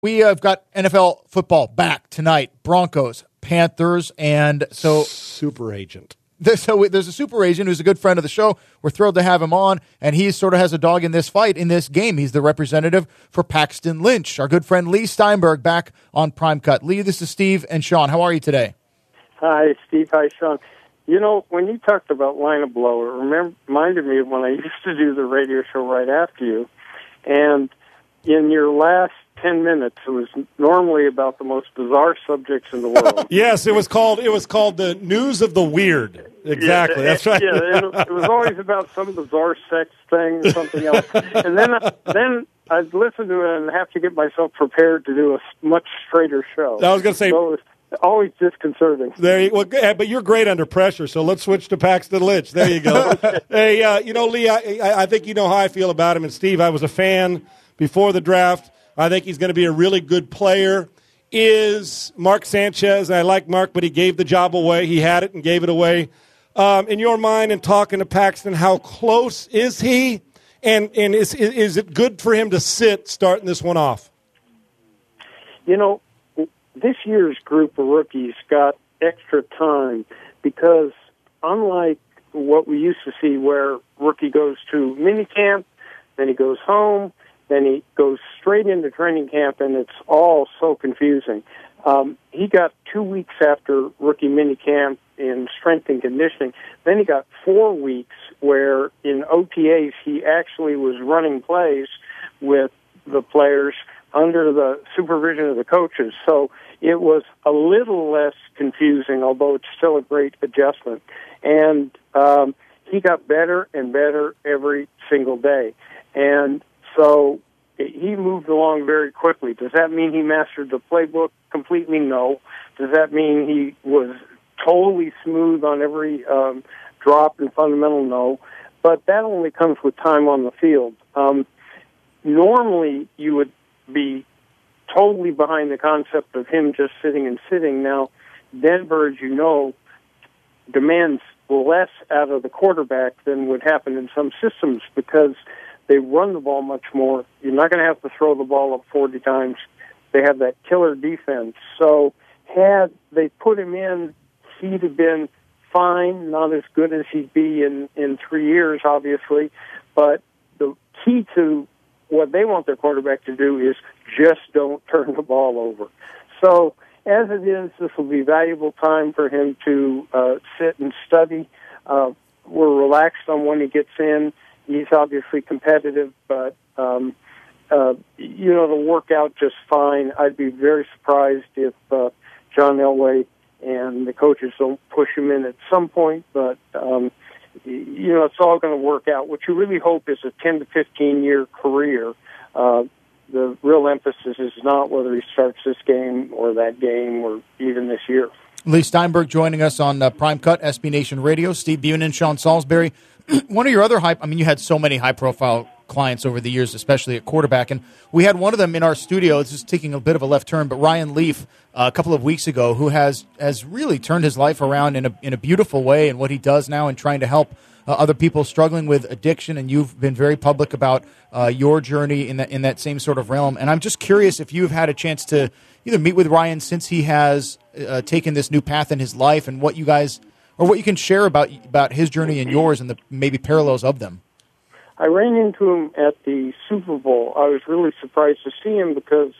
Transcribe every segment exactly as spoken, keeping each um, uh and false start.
We have got N F L football back tonight. Broncos, Panthers, and so super agent. So there's a super agent who's a good friend of the show. We're thrilled to have him on, and he sort of has a dog in this fight, in this game. He's the representative for Paxton Lynch. Our good friend Lee Steinberg back on Prime Cut. Lee, this is Steve and Sean. How are you today? Hi, Steve. Hi, Sean. You know, when you talked about line of blow, it remember, reminded me of when I used to do the radio show right after you, and in your last ten minutes, it was normally about the most bizarre subjects in the world. Yes, it was called it was called the News of the Weird. Exactly, yeah, that's right. Yeah, and it was always about some bizarre sex thing or something else. And then, then I'd listen to it and have to get myself prepared to do a much straighter show. I was going to say, so it was always disconcerting. There, you, well, but you're great under pressure. So let's switch to Paxton Lynch. There you go. Hey, uh, you know, Lee, I, I think you know how I feel about him. And Steve, I was a fan before the draft. I think he's going to be a really good player. Is Mark Sanchez, and I like Mark, but he gave the job away. He had it and gave it away. Um, in your mind, and talking to Paxton, how close is he? And and is is it good for him to sit starting this one off? You know, this year's group of rookies got extra time because unlike what we used to see where rookie goes to minicamp, then he goes home, then he goes straight into training camp, and it's all so confusing. Um, he got two weeks after rookie minicamp in strength and conditioning. Then he got four weeks where in O T As he actually was running plays with the players under the supervision of the coaches. So it was a little less confusing, although it's still a great adjustment. And um, he got better and better every single day. And so he moved along very quickly. Does that mean he mastered the playbook completely? No. Does that mean he was totally smooth on every um, drop and fundamental? No. But that only comes with time on the field. Um, normally, you would be totally behind the concept of him just sitting and sitting. Now, Denver, as you know, demands less out of the quarterback than would happen in some systems because they run the ball much more. You're not going to have to throw the ball up forty times. They have that killer defense. So had they put him in, he'd have been fine, not as good as he'd be in, in three years, obviously. But the key to what they want their quarterback to do is just don't turn the ball over. So as it is, this will be valuable time for him to uh, sit and study. Uh, we're relaxed on when he gets in. He's obviously competitive, but, um, uh, you know, it'll work out just fine. I'd be very surprised if uh, John Elway and the coaches don't push him in at some point, but, um, you know, it's all going to work out. What you really hope is a ten to fifteen-year career. Uh, the real emphasis is not whether he starts this game or that game or even this year. Lee Steinberg joining us on uh, Prime Cut, S B Nation Radio. Steve Bunin, Sean Salisbury. One of your other high, I mean, you had so many high-profile clients over the years, especially at quarterback, and we had one of them in our studio. This is taking a bit of a left turn, but Ryan Leaf, uh, a couple of weeks ago, who has has really turned his life around in a in a beautiful way in what he does now and trying to help uh, other people struggling with addiction. And you've been very public about uh, your journey in that in that same sort of realm. And I'm just curious if you've had a chance to either meet with Ryan since he has uh, taken this new path in his life, and what you guys. Or what you can share about about his journey and yours and the maybe parallels of them. I ran into him at the Super Bowl. I was really surprised to see him because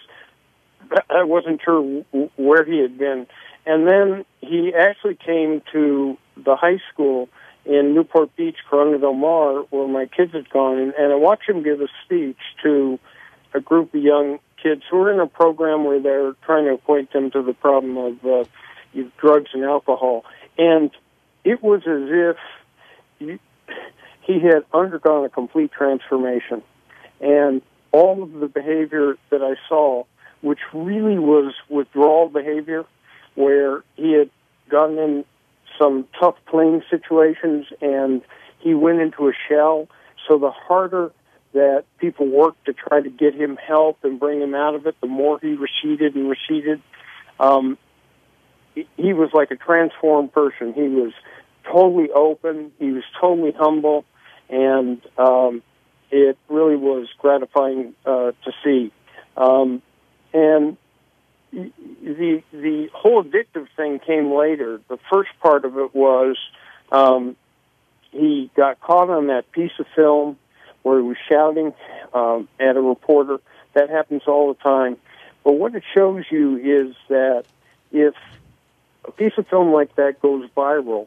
I wasn't sure where he had been. And then he actually came to the high school in Newport Beach, Corona del Mar, where my kids had gone. And I watched him give a speech to a group of young kids who were in a program where they're trying to acquaint them to the problem of uh, drugs and alcohol. And it was as if he, he had undergone a complete transformation. And all of the behavior that I saw, which really was withdrawal behavior, where he had gotten in some tough playing situations and he went into a shell. So the harder that people worked to try to get him help and bring him out of it, the more he receded and receded. Um, he was like a transformed person. He was totally open. He was totally humble, and um, it really was gratifying uh, to see. Um, and the the whole addictive thing came later. The first part of it was um, he got caught on that piece of film where he was shouting um, at a reporter. That happens all the time. But what it shows you is that if a piece of film like that goes viral,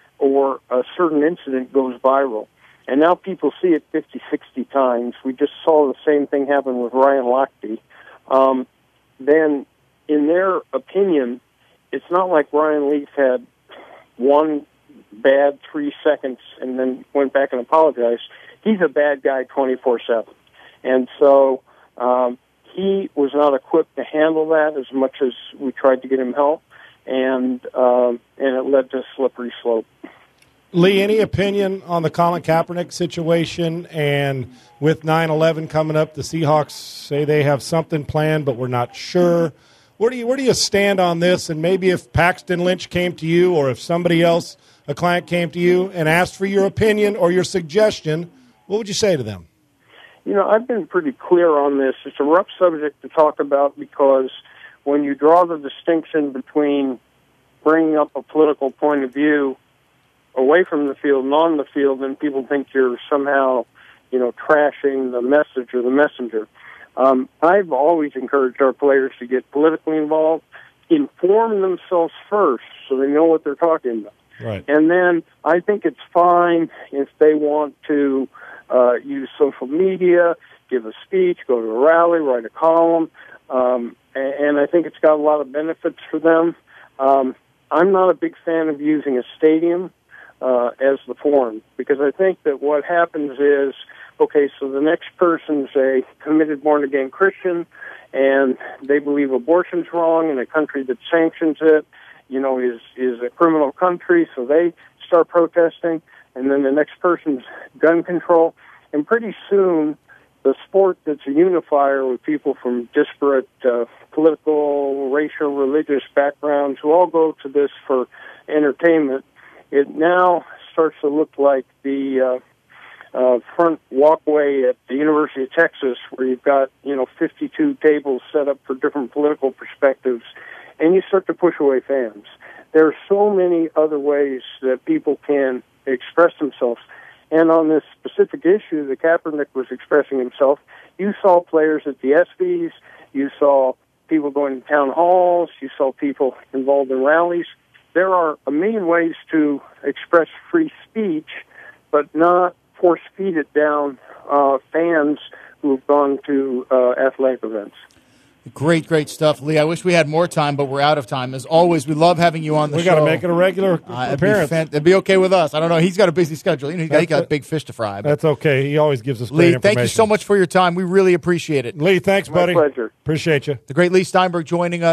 or a certain incident goes viral, and now people see it fifty, sixty times, we just saw the same thing happen with Ryan Lochte, um, then in their opinion, it's not like Ryan Leaf had one bad three seconds and then went back and apologized. He's a bad guy twenty-four seven. And so um, he was not equipped to handle that as much as we tried to get him help, and um, and it led to a slippery slope. Lee, any opinion on the Colin Kaepernick situation? And with nine eleven coming up, the Seahawks say they have something planned, but we're not sure. Where do you where do you stand on this? And maybe if Paxton Lynch came to you, or if somebody else, a client came to you and asked for your opinion or your suggestion, what would you say to them? You know, I've been pretty clear on this. It's a rough subject to talk about because when you draw the distinction between bringing up a political point of view away from the field and on the field, then people think you're somehow, you know, trashing the message or the messenger. Um, I've always encouraged our players to get politically involved, inform themselves first so they know what they're talking about. Right. And then I think it's fine if they want to uh, use social media, give a speech, go to a rally, write a column, um, and, and I think it's got a lot of benefits for them. Um, I'm not a big fan of using a stadium uh, as the forum, because I think that what happens is, okay, so the next person's a committed born-again Christian, and they believe abortion's wrong, and a country that sanctions it, you know, is is a criminal country, so they start protesting, and then the next person's gun control, and pretty soon the sport that's a unifier with people from disparate uh, political, racial, religious backgrounds who all go to this for entertainment, it now starts to look like the uh, Uh, front walkway at the University of Texas, where you've got, you know, fifty-two tables set up for different political perspectives, and you start to push away fans. There are so many other ways that people can express themselves. And on this specific issue that Kaepernick was expressing himself, you saw players at the ESPYs, you saw people going to town halls, you saw people involved in rallies. There are a million ways to express free speech, but not force feed it down uh, fans who've gone to uh, athletic events. Great, great stuff, Lee. I wish we had more time, but we're out of time. As always, we love having you on the we show. We got to make it a regular uh, it'd appearance. Be fan- it'd be okay with us. I don't know. He's got a busy schedule. You know, he's got, he got a, big fish to fry. But. That's okay. He always gives us great Lee, information. thank you so much for your time. We really appreciate it. Lee, thanks, My buddy. pleasure. Appreciate you. The great Lee Steinberg joining us.